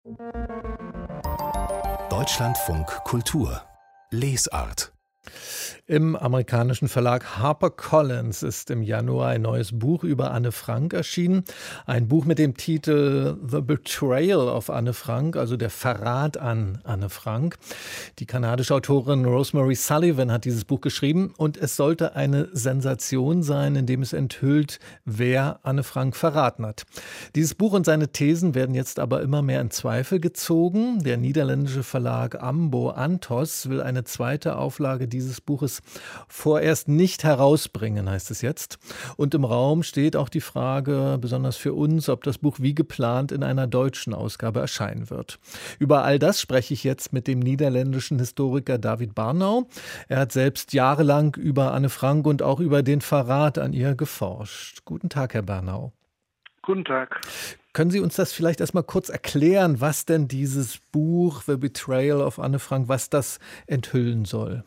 Deutschlandfunk Kultur Lesart. Im amerikanischen Verlag HarperCollins ist im Januar ein neues Buch über Anne Frank erschienen. Ein Buch mit dem Titel The Betrayal of Anne Frank, also der Verrat an Anne Frank. Die kanadische Autorin Rosemary Sullivan hat dieses Buch geschrieben und es sollte eine Sensation sein, indem es enthüllt, wer Anne Frank verraten hat. Dieses Buch und seine Thesen werden jetzt aber immer mehr in Zweifel gezogen. Der niederländische Verlag Ambo Anthos will eine zweite Auflage dieses Buches vorerst nicht herausbringen, heißt es jetzt. Und im Raum steht auch die Frage, besonders für uns, ob das Buch wie geplant in einer deutschen Ausgabe erscheinen wird. Über all das spreche ich jetzt mit dem niederländischen Historiker David Barnau. Er hat selbst jahrelang über Anne Frank und auch über den Verrat an ihr geforscht. Guten Tag, Herr Barnau. Guten Tag. Können Sie uns das vielleicht erstmal kurz erklären, was denn dieses Buch The Betrayal of Anne Frank, was das enthüllen soll?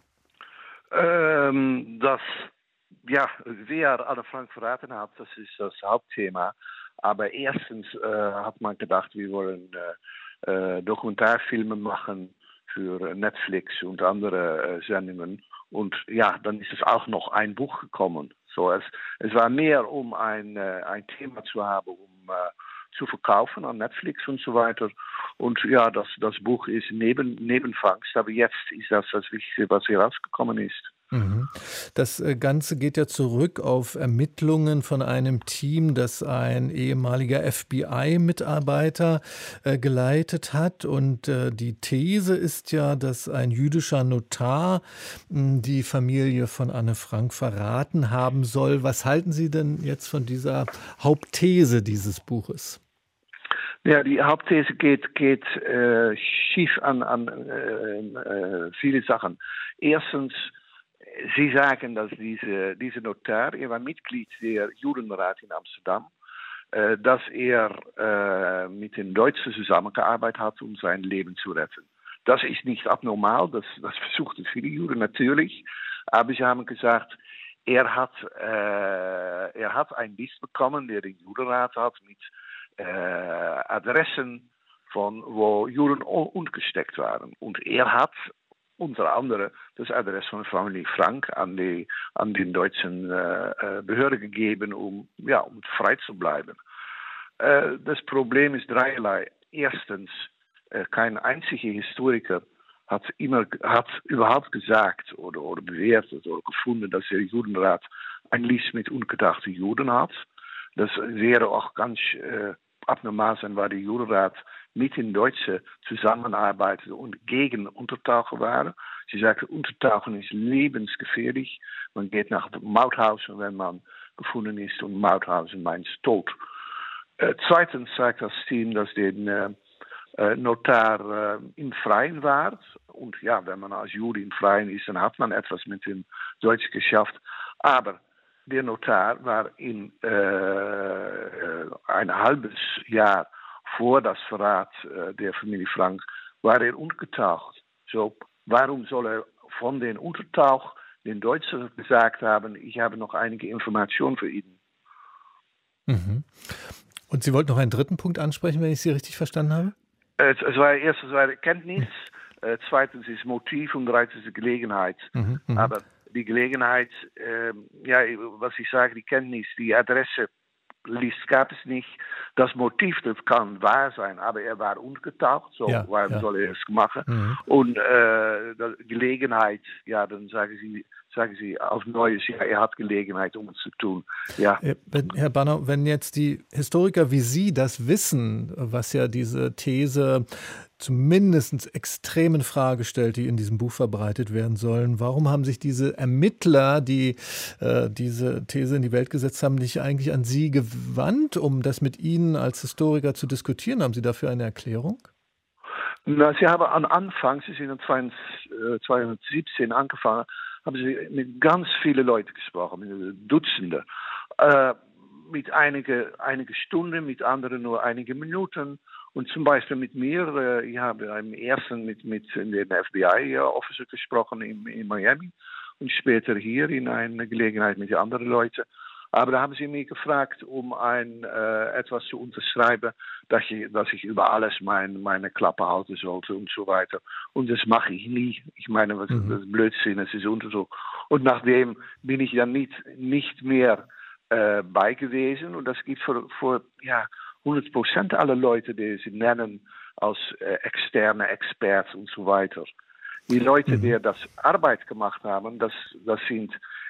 Wer Anne Frank verraten hat, das ist das Hauptthema. Aber erstens hat man gedacht, wir wollen Dokumentarfilme machen für Netflix und andere Sendungen. Und ja, dann ist es auch noch ein Buch gekommen. So, es war mehr, um ein Thema zu haben, um zu verkaufen an Netflix und so weiter. Und ja, das Buch ist Nebenfangst, aber jetzt ist das Wichtigste, was hier rausgekommen ist. Das Ganze geht ja zurück auf Ermittlungen von einem Team, das ein ehemaliger FBI-Mitarbeiter geleitet hat. Und die These ist ja, dass ein jüdischer Notar die Familie von Anne Frank verraten haben soll. Was halten Sie denn jetzt von dieser Hauptthese dieses Buches? Ja, die Hauptthese geht schief an viele Sachen. Erstens, Sie sagen, dass diese Notar, er war Mitglied der Judenrat in Amsterdam, dass er mit den Deutschen zusammengearbeitet hat, um sein Leben zu retten. Das ist nicht abnormal, das versuchten viele Juden natürlich, aber sie haben gesagt, er hat eine Liste bekommen, der den Judenrat hat, mit Adressen von wo Juden untergesteckt waren. Und er hat unter anderem das Adress von Familie Frank an den deutschen Behörden gegeben, um frei zu bleiben. Das Problem ist dreierlei. Erstens, kein einziger Historiker hat überhaupt gesagt oder bewertet oder gefunden, dass der Judenrat eine Liste mit ungedachten Juden hat. Das wäre auch ganz abnormal sein, weil der Judenrat mit den Deutschen zusammenarbeitete und gegen Untertauchen waren. Sie sagten, Untertauchen ist lebensgefährlich. Man geht nach Mauthausen, wenn man gefunden ist, und Mauthausen meint tot. Zweitens sagt das Team, dass der Notar im Freien war. Und ja, wenn man als Jude im Freien ist, dann hat man etwas mit den Deutschen geschafft. Aber der Notar war ein halbes Jahr vor das Verrat der Familie Frank, war er untergetaucht. So, warum soll er von den Untertauch den Deutschen gesagt haben, ich habe noch einige Informationen für ihn? Und Sie wollten noch einen dritten Punkt ansprechen, wenn ich Sie richtig verstanden habe? Es war Kenntnis, zweitens ist Motiv und drittens ist Gelegenheit. Aber die Gelegenheit, was ich sage, die Kenntnis, die Adresse gab es nicht. Das Motiv, das kann wahr sein, aber er war untergetaucht, so warum soll er es machen? Und die Gelegenheit, ja, dann sagen Sie auf Neues, ja, er hat Gelegenheit, um es zu tun. Ja. Herr Barnau, wenn jetzt die Historiker wie Sie das wissen, was ja diese These zumindest extrem in Frage stellt, die in diesem Buch verbreitet werden sollen, warum haben sich diese Ermittler, die diese These in die Welt gesetzt haben, nicht eigentlich an Sie gewandt, um das mit Ihnen als Historiker zu diskutieren? Haben Sie dafür eine Erklärung? Na, Sie haben am Anfang, Sie sind 2017 angefangen, haben Sie mit ganz vielen Leuten gesprochen, mit Dutzenden. Mit einige Stunden, mit anderen nur einige Minuten. Und zum Beispiel mit mir, ich habe im ersten mit dem FBI-Officer gesprochen in Miami und später hier in einer Gelegenheit mit anderen Leuten. Aber da haben sie mich gefragt, um etwas zu unterschreiben, dass ich über alles meine Klappe halten sollte und so weiter. Und das mache ich nie. Ich meine, das ist Blödsinn, es ist Untersuchung. Und nachdem bin ich dann nicht mehr bei gewesen. Und das gilt für 100% aller Leute, die sie nennen als externe Experten und so weiter. Die Leute, die das Arbeit gemacht haben, das sind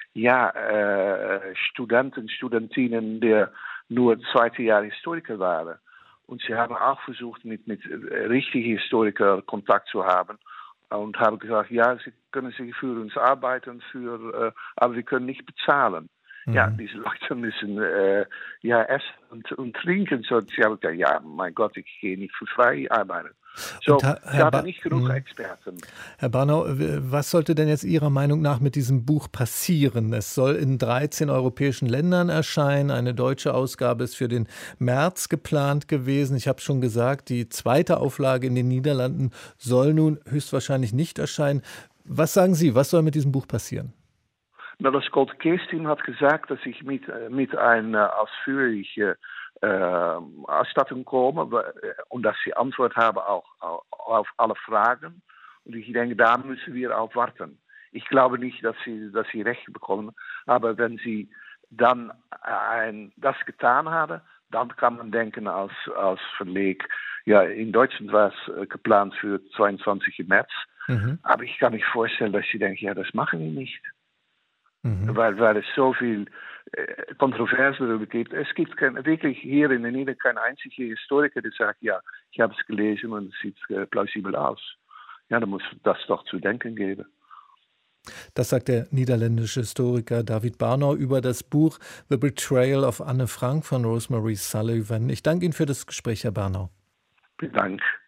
Studenten, Studentinnen, die nur zweite Jahr Historiker waren. Und sie haben auch versucht, mit richtigen Historikern Kontakt zu haben. Und haben gesagt, ja, sie können für uns arbeiten, aber wir können nicht bezahlen. Ja, diese Leute müssen essen und trinken. So, sie haben gesagt, ja, mein Gott, ich gehe nicht für frei arbeiten. So, wir haben nicht genug Experten. Herr Barnau, was sollte denn jetzt Ihrer Meinung nach mit diesem Buch passieren? Es soll in 13 europäischen Ländern erscheinen. Eine deutsche Ausgabe ist für den März geplant gewesen. Ich habe schon gesagt, die zweite Auflage in den Niederlanden soll nun höchstwahrscheinlich nicht erscheinen. Was sagen Sie, was soll mit diesem Buch passieren? Na, das Cold Case Team hat gesagt, dass ich mit einer ausführlichen Ausstattung komme und dass sie Antwort haben auch auf alle Fragen. Und ich denke, da müssen wir auch warten. Ich glaube nicht, dass sie Recht bekommen, aber wenn sie dann das getan haben, dann kann man denken als Verleg, ja, in Deutschland war es geplant für 22. März, aber ich kann mich vorstellen, dass sie denken, ja, das machen wir nicht. Weil es so viel Kontroverse darüber gibt. Es gibt wirklich hier in den Niederlanden kein einziger Historiker, der sagt, ja, ich habe es gelesen und es sieht plausibel aus. Ja, dann muss das doch zu denken geben. Das sagt der niederländische Historiker David Barnau über das Buch The Betrayal of Anne Frank von Rosemary Sullivan. Ich danke Ihnen für das Gespräch, Herr Barnau. Vielen Dank.